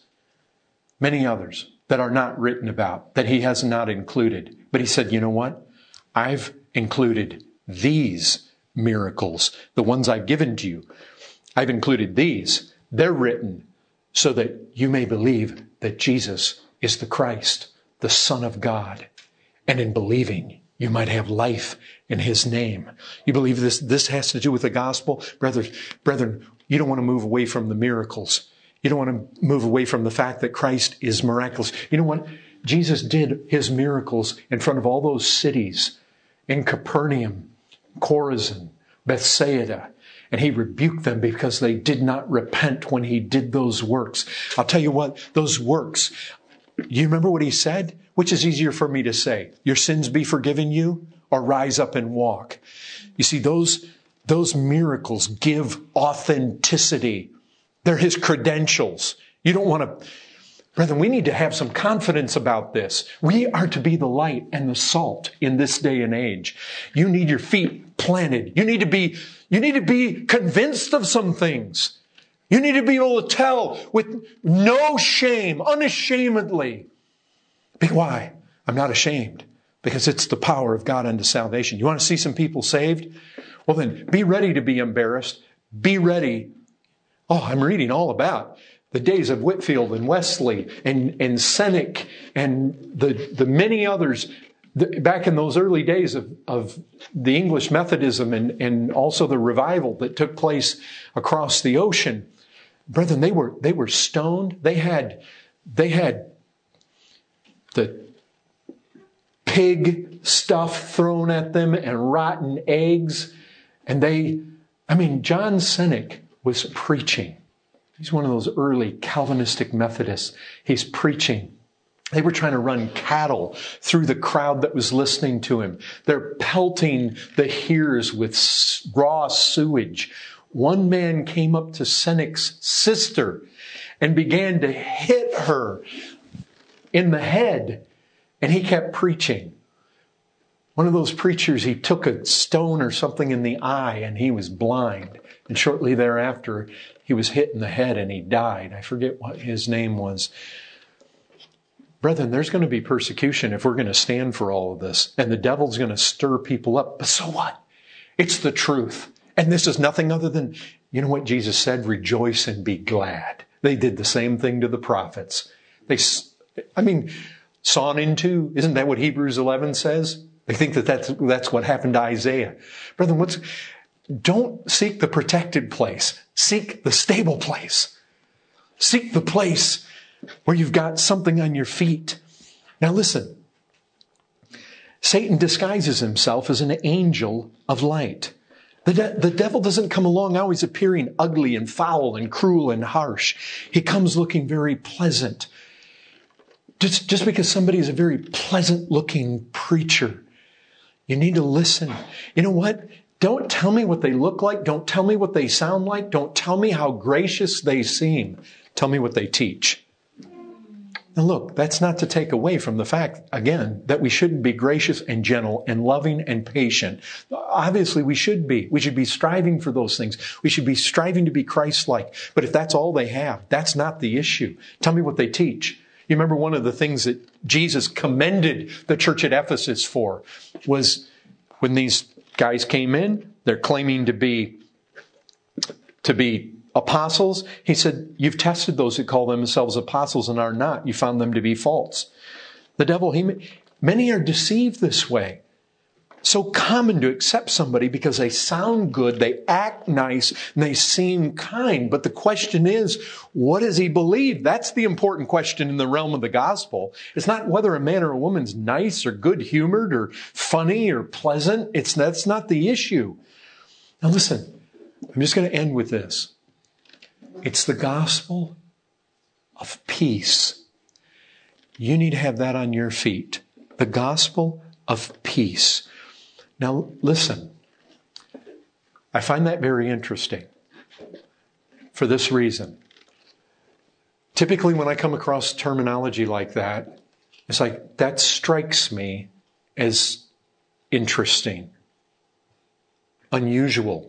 Many others that are not written about, that he has not included. But he said, you know what? I've included these miracles, the ones I've given to you. I've included these. They're written so that you may believe that Jesus is the Christ, the Son of God. And in believing, you might have life in his name. You believe this, this has to do with the gospel? Brethren, brethren, you don't want to move away from the miracles. You don't want to move away from the fact that Christ is miraculous. You know what? Jesus did his miracles in front of all those cities in Capernaum, Chorazin, Bethsaida. And he rebuked them because they did not repent when he did those works. I'll tell you what, those works, you remember what he said? Which is easier for me to say? Your sins be forgiven you, or rise up and walk? You see, those, those miracles give authenticity. They're his credentials. You don't want to, brethren, we need to have some confidence about this. We are to be the light and the salt in this day and age. You need your feet planted. You need to be You need to be convinced of some things. You need to be able to tell with no shame, unashamedly. Why? I'm not ashamed because it's the power of God unto salvation. You want to see some people saved? Well, then be ready to be embarrassed. Be ready. Oh, I'm reading all about the days of Whitefield and Wesley and, and Seneca and the, the many others the, back in those early days of, of the English Methodism and, and also the revival that took place across the ocean. Brethren, they were, they were stoned. They had, they had the pig stuff thrown at them and rotten eggs. And they, I mean, John Seneca was preaching. He's one of those early Calvinistic Methodists. He's preaching. They were trying to run cattle through the crowd that was listening to him. They're pelting the hearers with raw sewage. One man came up to Seneca's sister and began to hit her in the head. And he kept preaching. One of those preachers, he took a stone or something in the eye and he was blind. And shortly thereafter, he was hit in the head and he died. I forget what his name was. Brethren, there's going to be persecution if we're going to stand for all of this. And the devil's going to stir people up. But so what? It's the truth. And this is nothing other than, you know what Jesus said? Rejoice and be glad. They did the same thing to the prophets. They, I mean, sawn in two. Isn't that what Hebrews eleven says? They think that that's, that's what happened to Isaiah. Brethren, what's, don't seek the protected place. Seek the stable place. Seek the place where you've got something on your feet. Now listen. Satan disguises himself as an angel of light. The, de- the devil doesn't come along always appearing ugly and foul and cruel and harsh. He comes looking very pleasant. Just, just because somebody is a very pleasant looking preacher, you need to listen. You know what? Don't tell me what they look like. Don't tell me what they sound like. Don't tell me how gracious they seem. Tell me what they teach. Now look, that's not to take away from the fact, again, that we shouldn't be gracious and gentle and loving and patient. Obviously, we should be. We should be striving for those things. We should be striving to be Christ-like. But if that's all they have, that's not the issue. Tell me what they teach. You remember one of the things that Jesus commended the church at Ephesus for was when these guys came in, they're claiming to be, to be apostles. He said, you've tested those who call themselves apostles and are not. You found them to be false. The devil, he, many are deceived this way. So common to accept somebody because they sound good, they act nice, and they seem kind. But the question is, what does he believe? That's the important question in the realm of the gospel. It's not whether a man or a woman's nice or good-humored or funny or pleasant. It's, that's not the issue. Now listen, I'm just going to end with this. It's the gospel of peace. You need to have that on your feet. The gospel of peace. Now, listen, I find that very interesting for this reason. Typically, when I come across terminology like that, it's like, that strikes me as interesting, unusual.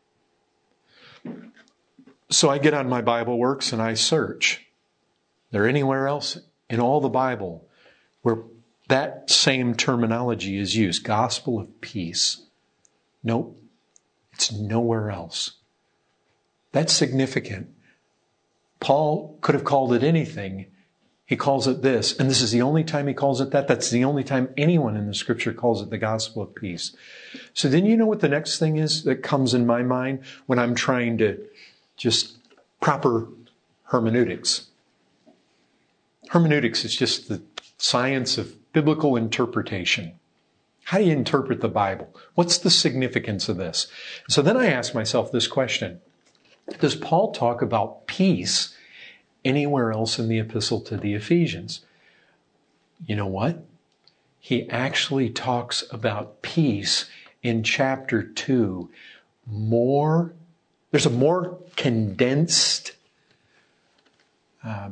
So I get on my Bible Works and I search. Is there anywhere else in all the Bible where that same terminology is used? Gospel of peace. Nope. It's nowhere else. That's significant. Paul could have called it anything. He calls it this. And this is the only time he calls it that. That's the only time anyone in the Scripture calls it the gospel of peace. So then you know what the next thing is that comes in my mind when I'm trying to just proper hermeneutics. Hermeneutics is just the science of biblical interpretation. How do you interpret the Bible? What's the significance of this? So then I ask myself this question. Does Paul talk about peace anywhere else in the epistle to the Ephesians? You know what? He actually talks about peace in chapter two. More, there's a more condensed uh,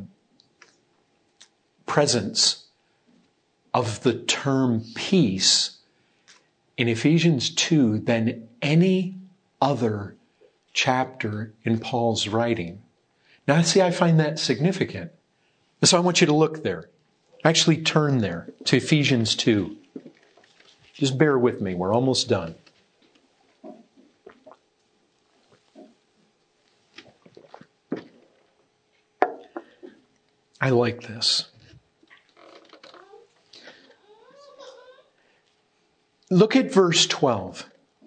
presence of the term peace in Ephesians two than any other chapter in Paul's writing. Now, see, I find that significant. So I want you to look there. Actually turn there to Ephesians two. Just bear with me. We're almost done. I like this. Look at verse twelve.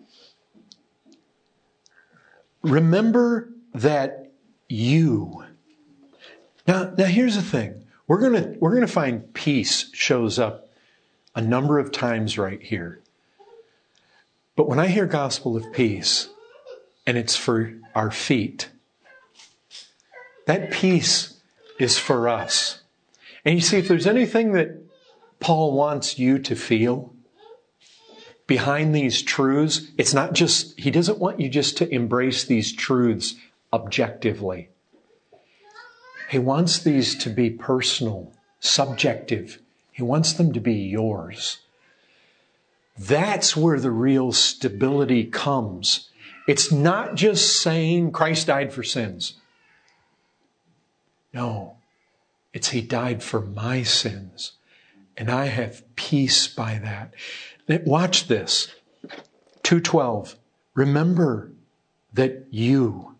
Remember that you. Now, now here's the thing. We're gonna we're gonna find peace shows up a number of times right here. But when I hear gospel of peace, and it's for our feet, that peace is for us. And you see, if there's anything that Paul wants you to feel behind these truths, it's not just, he doesn't want you just to embrace these truths objectively. He wants these to be personal, subjective. He wants them to be yours. That's where the real stability comes. It's not just saying Christ died for sins. No, it's He died for my sins. And I have peace by that. Watch this. two twelve. Remember that you,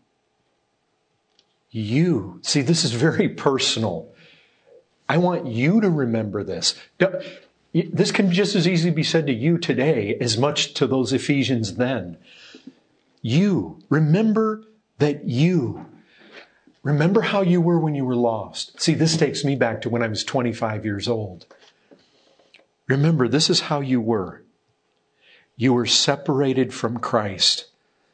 you, see, this is very personal. I want you to remember this. This can just as easily be said to you today as much to those Ephesians then. You, remember that you, remember how you were when you were lost. See, this takes me back to when I was twenty-five years old. Remember, this is how you were. You were separated from Christ.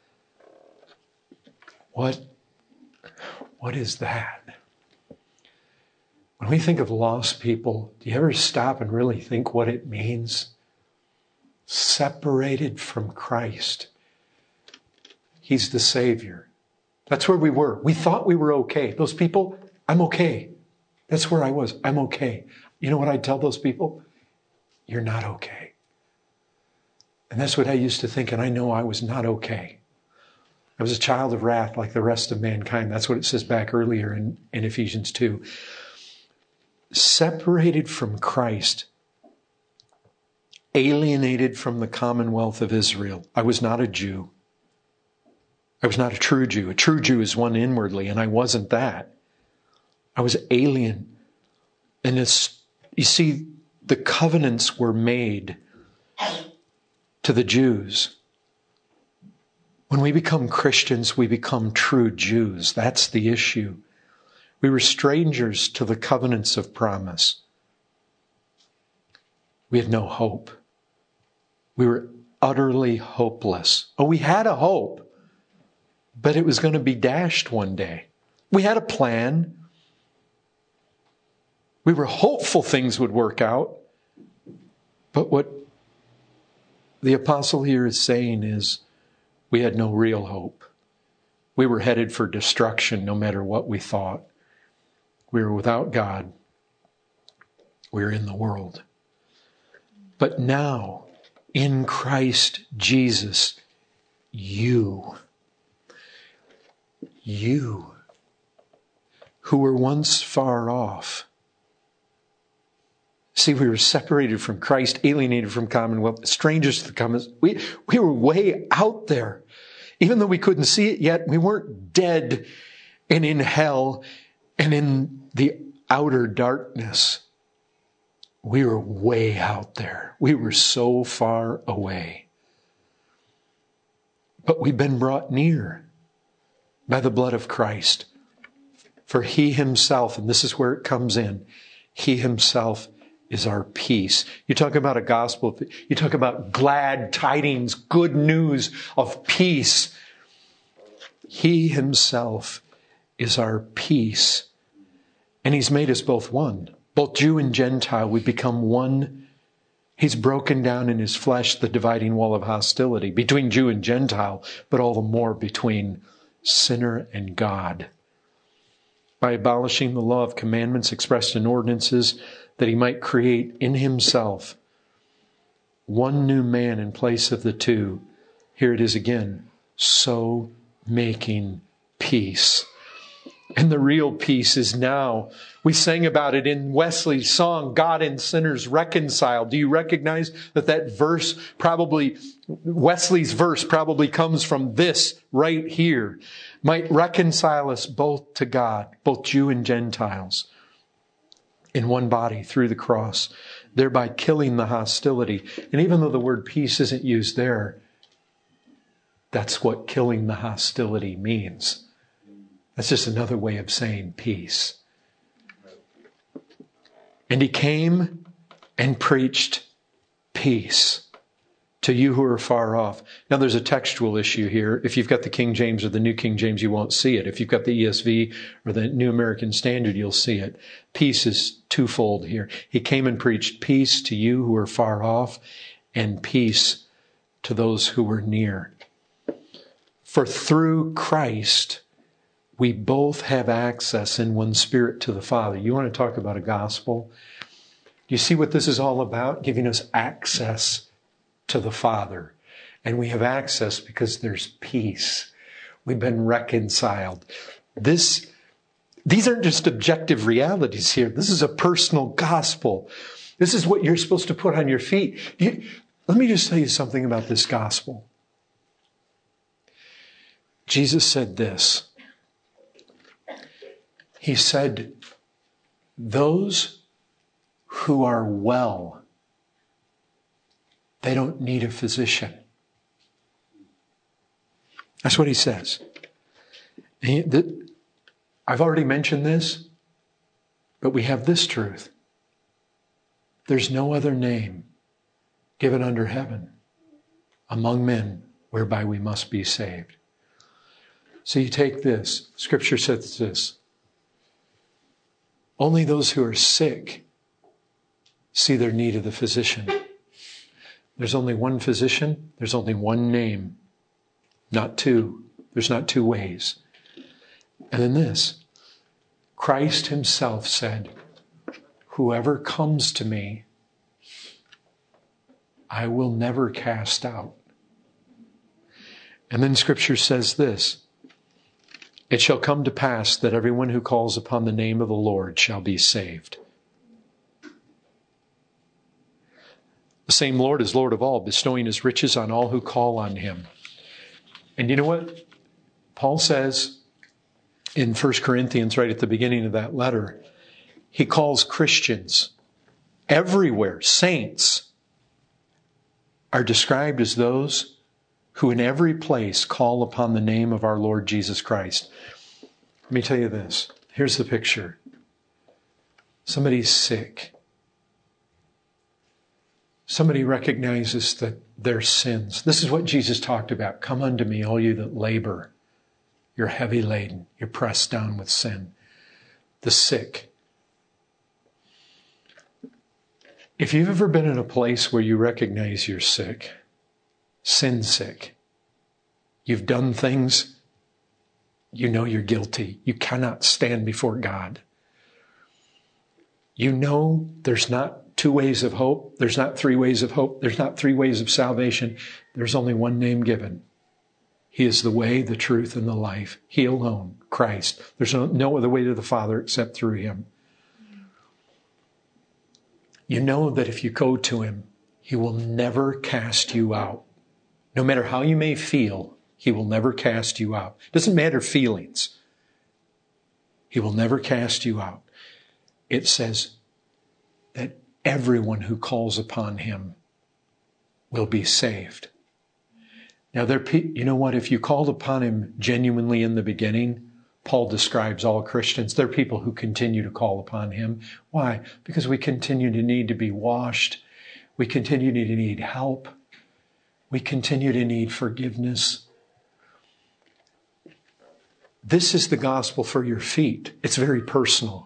What, what is that? When we think of lost people, do you ever stop and really think what it means? Separated from Christ. He's the Savior. That's where we were. We thought we were okay. Those people, I'm okay. That's where I was. I'm okay. You know what I'd tell those people? You're not okay. And that's what I used to think, and I know I was not okay. I was a child of wrath like the rest of mankind. That's what it says back earlier in, in Ephesians two. Separated from Christ, alienated from the commonwealth of Israel. I was not a Jew. I was not a true Jew. A true Jew is one inwardly, and I wasn't that. I was alien. And it's, you see, the covenants were made to the Jews. When we become Christians, we become true Jews. That's the issue. We were strangers to the covenants of promise. We had no hope. We were utterly hopeless. Oh, we had a hope, but it was going to be dashed one day. We had a plan. We were hopeful things would work out. But what the apostle here is saying is we had no real hope. We were headed for destruction no matter what we thought. We were without God. We were in the world. But now, in Christ Jesus, you, you, who were once far off. See, we were separated from Christ, alienated from commonwealth, strangers to the commonwealth. We, we were way out there. Even though we couldn't see it yet, we weren't dead and in hell and in the outer darkness. We were way out there. We were so far away. But we've been brought near by the blood of Christ. For He Himself, and this is where it comes in, He Himself is our peace. You talk about a gospel, you talk about glad tidings, good news of peace. He Himself is our peace. And He's made us both one. Both Jew and Gentile, we become one. He's broken down in His flesh the dividing wall of hostility between Jew and Gentile, but all the more between sinner and God. By abolishing the law of commandments expressed in ordinances, that He might create in Himself one new man in place of the two. Here it is again. So making peace. And the real peace is now. We sang about it in Wesley's song, God and Sinners Reconciled. Do you recognize that that verse probably, Wesley's verse probably comes from this right here? Might reconcile us both to God, both Jew and Gentiles, in one body through the cross, thereby killing the hostility. And even though the word peace isn't used there, that's what killing the hostility means. That's just another way of saying peace. And he came and preached peace to you who are far off. Now there's a textual issue here. If you've got the King James or the New King James, you won't see it. If you've got the E S V or the New American Standard, you'll see it. Peace is twofold here. He came and preached peace to you who are far off and peace to those who were near. For through Christ, we both have access in one Spirit to the Father. You want to talk about a gospel? You see what this is all about? Giving us access to the Father. And we have access because there's peace. We've been reconciled. This, these aren't just objective realities here. This is a personal gospel. This is what you're supposed to put on your feet. You, let me just tell you something about this gospel. Jesus said this. He said, those who are well, they don't need a physician. That's what he says. He, the, I've already mentioned this, but we have this truth. There's no other name given under heaven among men whereby we must be saved. So you take this. Scripture says this. Only those who are sick see their need of the physician. There's only one physician. There's only one name. Not two. There's not two ways. And then this. Christ himself said, whoever comes to me, I will never cast out. And then Scripture says this. It shall come to pass that everyone who calls upon the name of the Lord shall be saved. The same Lord is Lord of all, bestowing his riches on all who call on him. And you know what? Paul says in First Corinthians, right at the beginning of that letter, he calls Christians everywhere, saints, are described as those who in every place call upon the name of our Lord Jesus Christ. Let me tell you this. Here's the picture. Somebody's sick. Somebody recognizes that their sins. This is what Jesus talked about. Come unto me, all you that labor. You're heavy laden. You're pressed down with sin. The sick. If you've ever been in a place where you recognize you're sick, sin sick, you've done things, you know you're guilty. You cannot stand before God. You know there's not two ways of hope. There's not three ways of hope. There's not three ways of salvation. There's only one name given. He is the way, the truth, and the life. He alone, Christ. There's no, no other way to the Father except through him. You know that if you go to him, he will never cast you out. No matter how you may feel, he will never cast you out. It doesn't matter feelings. He will never cast you out. It says that everyone who calls upon him will be saved. Now, there, you know what? If you called upon him genuinely in the beginning, Paul describes all Christians. They're people who continue to call upon him. Why? Because we continue to need to be washed. We continue to need help. We continue to need forgiveness. This is the gospel for your feet. It's very personal.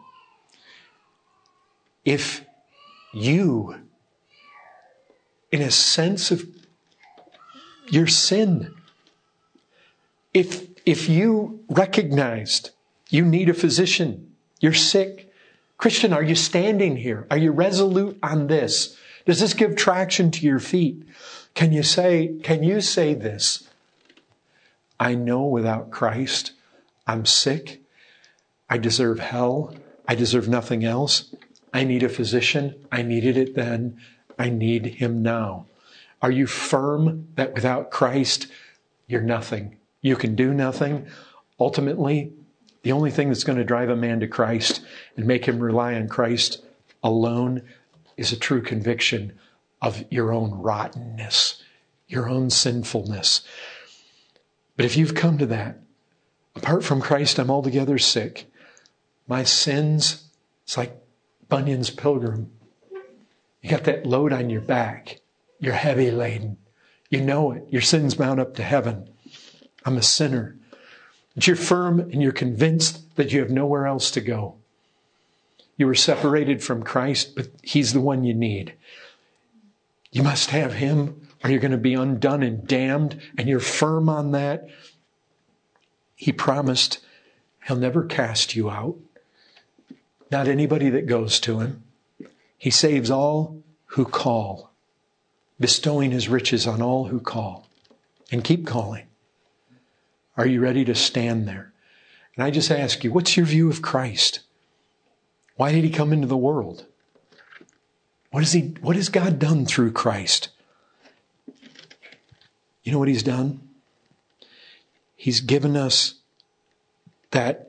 If you, in a sense of your sin, if, if you recognized you need a physician, you're sick, Christian, are you standing here? Are you resolute on this? Does this give traction to your feet? Can you say, can you say this? I know without Christ, I'm sick. I deserve hell. I deserve nothing else. I need a physician. I needed it then. I need him now. Are you firm that without Christ, you're nothing? You can do nothing. Ultimately, the only thing that's going to drive a man to Christ and make him rely on Christ alone is a true conviction of your own rottenness, your own sinfulness. But if you've come to that, apart from Christ, I'm altogether sick. My sins, it's like Bunyan's Pilgrim. You got that load on your back. You're heavy laden. You know it. Your sins mount up to heaven. I'm a sinner. But you're firm and you're convinced that you have nowhere else to go. You were separated from Christ, but he's the one you need. You must have him or you're going to be undone and damned, and you're firm on that. He promised he'll never cast you out. Not anybody that goes to him. He saves all who call, bestowing his riches on all who call. And keep calling. Are you ready to stand there? And I just ask you, what's your view of Christ? Why did he come into the world? What is he, what has God done through Christ? You know what he's done? He's given us that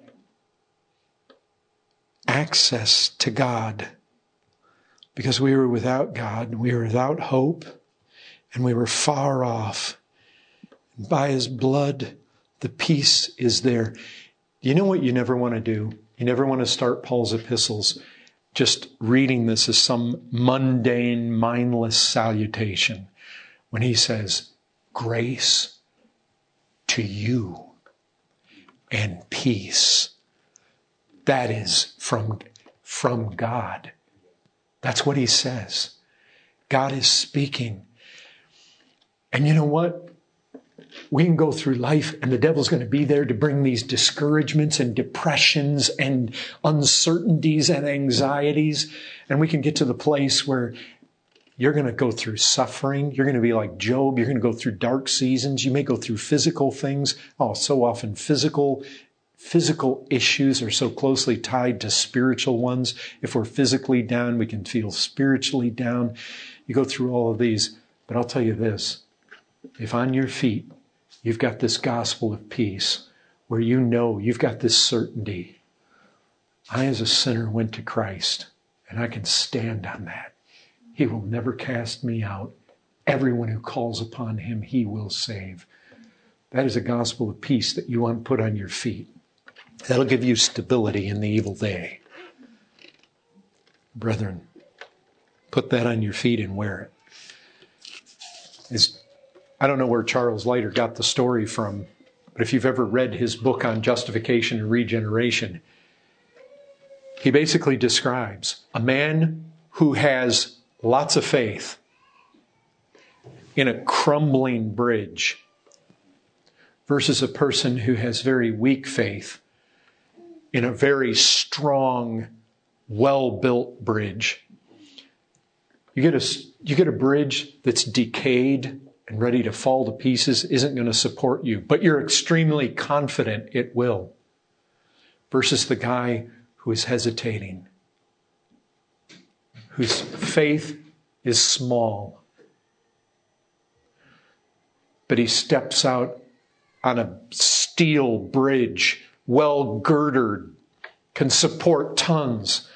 access to God, because we were without God, we were without hope, and we were far off. By his blood, the peace is there. You know what you never want to do? You never want to start Paul's epistles just reading this as some mundane, mindless salutation. When he says, grace to you and peace. That is from, from God. That's what he says. God is speaking. And you know what? We can go through life and the devil's going to be there to bring these discouragements and depressions and uncertainties and anxieties. And we can get to the place where you're going to go through suffering. You're going to be like Job. You're going to go through dark seasons. You may go through physical things. Oh, so often physical Physical issues are so closely tied to spiritual ones. If we're physically down, we can feel spiritually down. You go through all of these. But I'll tell you this. If on your feet, you've got this gospel of peace, where you know you've got this certainty. I, as a sinner, went to Christ, and I can stand on that. He will never cast me out. Everyone who calls upon him, he will save. That is a gospel of peace that you want to put on your feet. That'll give you stability in the evil day. Brethren, put that on your feet and wear it. It's, I don't know where Charles Leiter got the story from, but if you've ever read his book on justification and regeneration, he basically describes a man who has lots of faith in a crumbling bridge versus a person who has very weak faith in a very strong, well-built bridge. You get a, you get a bridge that's decayed and ready to fall to pieces, isn't going to support you, but you're extremely confident it will. Versus the guy who is hesitating, whose faith is small, but he steps out on a steel bridge, well girdered, can support tons.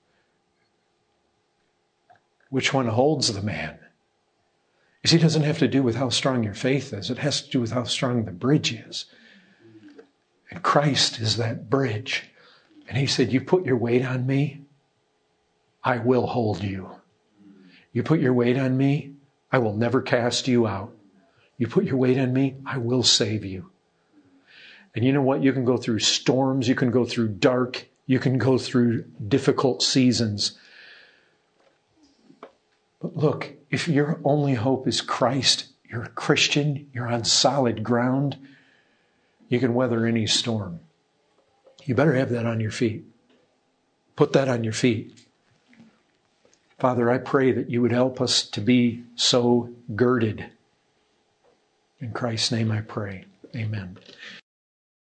Which one holds the man? You see, it doesn't have to do with how strong your faith is. It has to do with how strong the bridge is. And Christ is that bridge. And he said, you put your weight on me, I will hold you. You put your weight on me, I will never cast you out. You put your weight on me, I will save you. And you know what? You can go through storms. You can go through dark. You can go through difficult seasons. But look, if your only hope is Christ, you're a Christian, you're on solid ground, you can weather any storm. You better have that on your feet. Put that on your feet. Father, I pray that you would help us to be so girded. In Christ's name I pray. Amen.